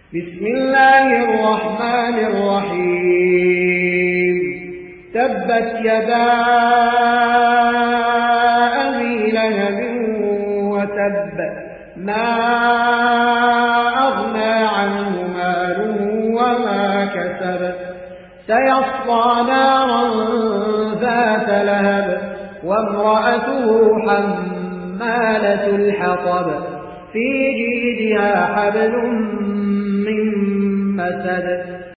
بسم الله الرحمن الرحيم تبت يدا أبي لهب وتب ما أغنى عنه ماله وما كسب سيصلى نارا ذات لهب وامرأته حمالة الحطب في جيدها حبل من مسد